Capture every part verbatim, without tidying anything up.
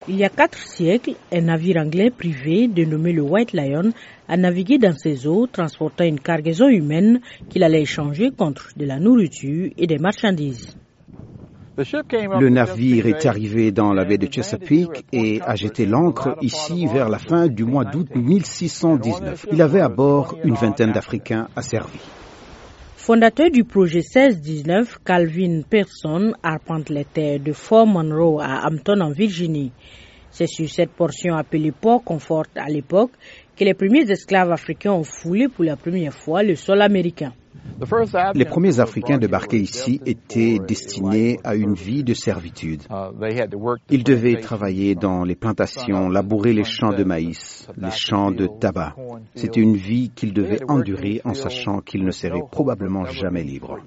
Il y a quatre siècles, un navire anglais privé dénommé le White Lion a navigué dans ces eaux, transportant une cargaison humaine qu'il allait échanger contre de la nourriture et des marchandises. Le navire est arrivé dans la baie de Chesapeake et a jeté l'ancre ici vers la fin du mois d'août mille six cent dix-neuf. Il avait à bord une vingtaine d'Africains asservis. Fondateur du projet seize dix-neuf, Calvin Pearson arpente les terres de Fort Monroe à Hampton en Virginie. C'est sur cette portion appelée Port Comfort à l'époque que les premiers esclaves africains ont foulé pour la première fois le sol américain. Les premiers Africains débarqués ici étaient destinés à une vie de servitude. Ils devaient travailler dans les plantations, labourer les champs de maïs, les champs de tabac. C'était une vie qu'ils devaient endurer en sachant qu'ils ne seraient probablement jamais libres.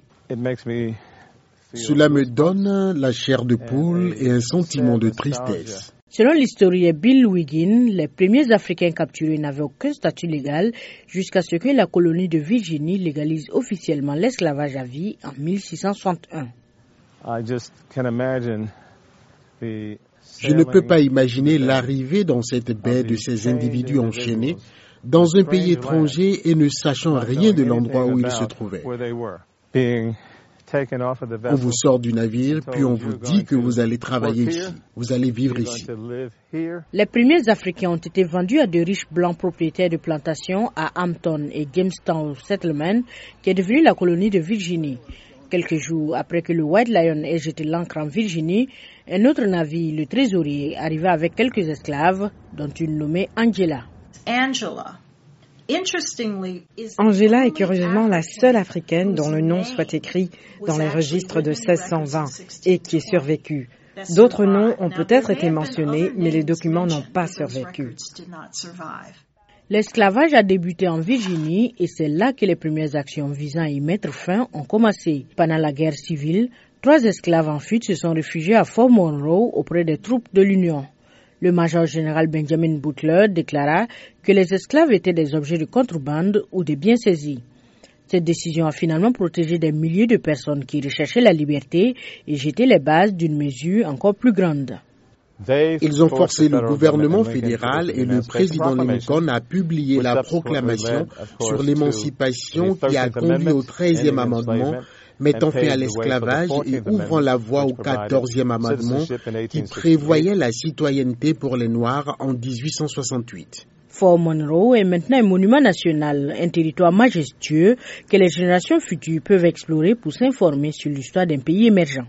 Cela me donne la chair de poule et un sentiment de tristesse. Selon l'historien Bill Wiggin, les premiers Africains capturés n'avaient aucun statut légal jusqu'à ce que la colonie de Virginie légalise officiellement l'esclavage à vie en mille six cent soixante et un. Je ne peux pas imaginer l'arrivée dans cette baie de ces individus enchaînés dans un pays étranger et ne sachant rien de l'endroit où ils se trouvaient. On vous sort du navire, puis on vous dit que vous allez travailler ici, vous allez vivre ici. Les premiers Africains ont été vendus à de riches blancs propriétaires de plantations à Hampton et Jamestown Settlement, qui est devenue la colonie de Virginie. Quelques jours après que le White Lion ait jeté l'ancre en Virginie, un autre navire, le Trésorier, arriva avec quelques esclaves, dont une nommée Angela. Angela. Angela est curieusement la seule africaine dont le nom soit écrit dans les registres de seize cent vingt et qui est survécue. D'autres noms ont peut-être été mentionnés, mais les documents n'ont pas survécu. L'esclavage a débuté en Virginie et c'est là que les premières actions visant à y mettre fin ont commencé. Pendant la guerre civile, trois esclaves en fuite se sont réfugiés à Fort Monroe auprès des troupes de l'Union. Le major général Benjamin Butler déclara que les esclaves étaient des objets de contrebande ou des biens saisis. Cette décision a finalement protégé des milliers de personnes qui recherchaient la liberté et jeté les bases d'une mesure encore plus grande. Ils ont forcé le gouvernement fédéral et le président Lincoln à publier la proclamation sur l'émancipation qui a conduit au treizième amendement, mettant fin à l'esclavage et ouvrant la voie au quatorzième amendement qui prévoyait la citoyenneté pour les Noirs en dix-huit cent soixante-huit. Fort Monroe est maintenant un monument national, un territoire majestueux que les générations futures peuvent explorer pour s'informer sur l'histoire d'un pays émergent.